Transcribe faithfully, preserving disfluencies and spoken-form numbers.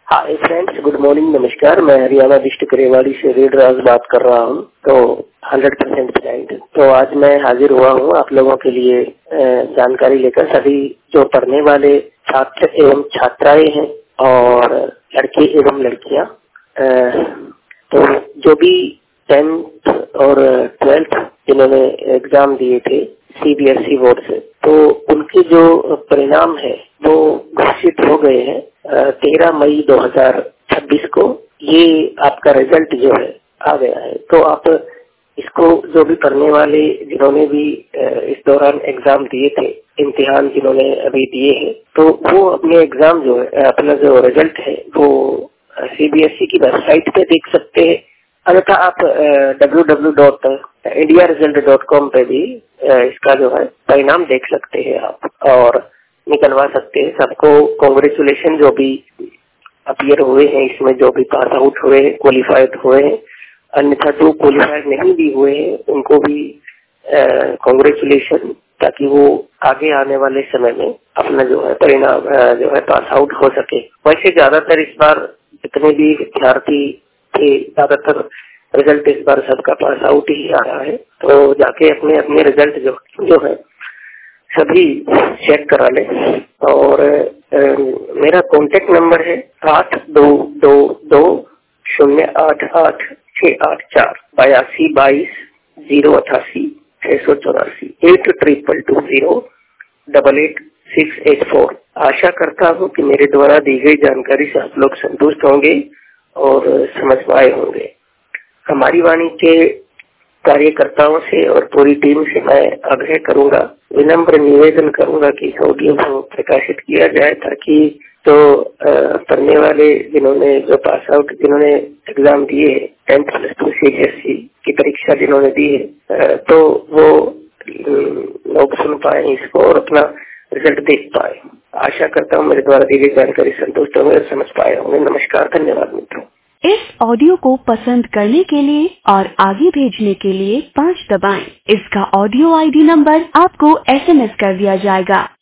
Hi friends, good morning, नमस्कार। मैं Haryana district Rewari से रेड राज बात कर रहा हूँ। तो हंड्रेड परसेंट ब्लाइंड। तो आज मैं हाजिर हुआ हूँ आप लोगों के लिए जानकारी लेकर। सभी जो पढ़ने वाले छात्र एवं छात्राएं हैं और लड़के एवं लड़कियां, तो जो भी टेंथ और ट्वेल्थ जिन्होंने एग्जाम दिए थे सीबीएसई बोर्ड से, तो उनके जो परिणाम है वो घोषित हो गए हैं तेरह मई दो हजार छब्बीस को। ये आपका रिजल्ट जो है आ गया है। तो आप इसको जो भी पढ़ने वाले जिन्होंने भी इस दौरान एग्जाम दिए थे, इम्तिहान जिन्होंने अभी दिए हैं, तो वो अपने एग्जाम जो है, अपना जो रिजल्ट है वो सीबीएसई की वेबसाइट पे देख सकते हैं। अन्यथा आप W W W dot India result dot com पे भी इसका जो है परिणाम देख सकते हैं आप और निकलवा सकते हैं। सबको कांग्रेचुलेशन जो भी अपीयर हुए हैं इसमें, जो भी पास आउट हुए हैं, क्वालिफाइड हुए हैं। अन्यथा जो क्वालिफाइड नहीं भी हुए हैं उनको भी कांग्रेचुलेशन, ताकि वो आगे आने वाले समय में अपना जो है परिणाम जो है पास आउट हो सके। वैसे ज्यादातर इस बार जितने भी विद्यार्थी थे, ज्यादातर रिजल्ट इस बार सबका पास आउट ही आ रहा है। तो जाके अपने अपने रिजल्ट जो जो है सभी चेक करा ले। और ए, मेरा कॉन्टेक्ट नंबर है आठ दो दो दो शून्य आठ आठ छह आठ चार बयासी बाईस जीरो अठासी छह सौ चौरासी eight triple two zero double eight six eight four. आशा करता हूँ कि मेरे द्वारा दी गई जानकारी से आप लोग संतुष्ट होंगे और समझ पाए होंगे। हमारी वाणी के कार्यकर्ताओं से और पूरी टीम से मैं आग्रह करूंगा, विनम्र निवेदन करूंगा कि इस ऑडियो को प्रकाशित किया जाए, ताकि तो पढ़ने वाले जिन्होंने जो पास आउट जिन्होंने एग्जाम दिए टेंथ प्लस टू सीबीएसई की परीक्षा जिन्होंने दी है, तो वो लोग सुन पाए इसको और अपना रिजल्ट देख पाए। आशा करता हूँ मेरे द्वारा दी गई जानकारी संतुष्ट होंगे और समझ पाए होंगे। नमस्कार, धन्यवाद मित्रों। इस ऑडियो को पसंद करने के लिए और आगे भेजने के लिए पाँच दबाएं। इसका ऑडियो आईडी नंबर आपको एसएमएस कर दिया जाएगा।